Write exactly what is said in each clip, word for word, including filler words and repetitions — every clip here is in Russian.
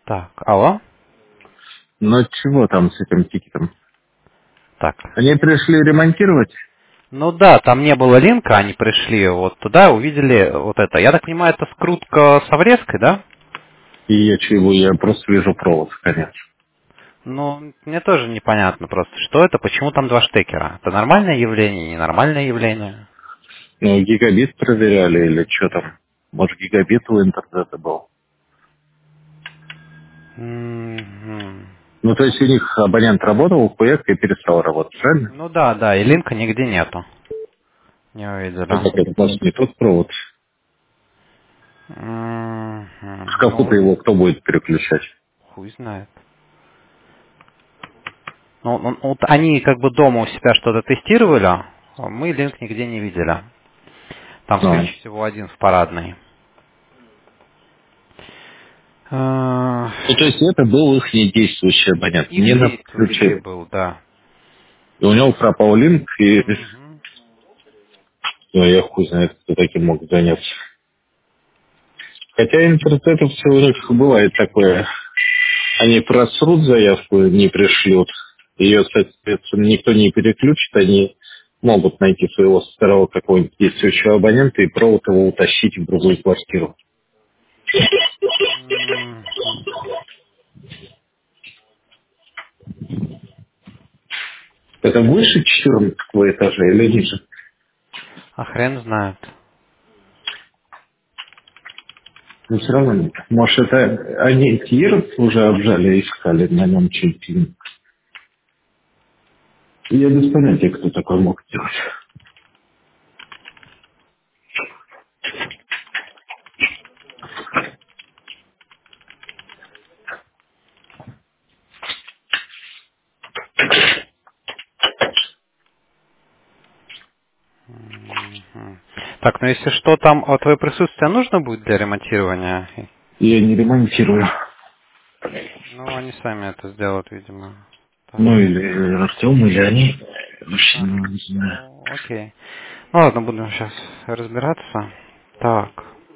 Так, алло? Ну чего там с этим тикетом? Так. Они пришли ремонтировать? Ну да, там не было линка, они пришли вот туда, увидели вот это. Я так понимаю, это скрутка с врезкой, да? И я чего, я просто вижу провод, конец. Ну, мне тоже непонятно просто, что это, почему там два штекера. Это нормальное явление, ненормальное явление? Ну, гигабит проверяли или что там? Может, гигабит у интернета был? М-м. Ну, то есть у них абонент работал, хуяк и перестал работать, правильно? Ну да, да, и линка нигде нету. Не А увидели. как это, может, не тот провод? В М-м. шкафу-то Ну, его кто будет переключать? хуй знает. Ну, ну, вот они как бы дома у себя что-то тестировали, а мы линк нигде не видели. Там А. свич всего один в парадной. А, Ну, то есть это был их недействующий абонент, Их не на действующий подключение. был, да. И у него пропал линк, и Мгм. ну, я хуй знает, кто таким мог заняться. Хотя интернет все у них бывает такое. Они просрут заявку, не пришлют. Ее, соответственно, никто не переключит. Они могут найти своего старого какого-нибудь действующего абонента и провод его утащить в другую квартиру. Мгм. Это выше четырнадцатого этажа или ниже? А хрен знает. Но все равно нет. Может, это они Тир уже обжали и искали на нем что-нибудь. Я без понятия, кто такой мог делать. Мгм. Так, ну если что, там а твое присутствие нужно будет для ремонтирования? Я не ремонтирую. Ну, они сами это сделают, видимо. Так. Ну, или Артем, или они. Вообще Ага. не знаю. Ну, окей. Ну ладно, будем сейчас разбираться. Так.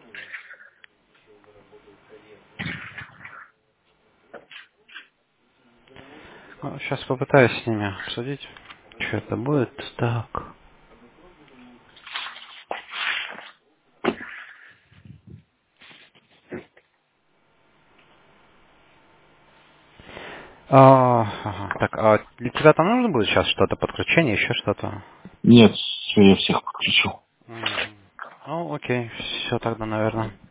Сейчас попытаюсь с ними обсудить, что это будет. Так. А, ага. Так, а для тебя там нужно будет сейчас что-то, подключение, еще что-то? Нет, всё, я всех подключил. Мгм. Ну, окей, все тогда, наверное.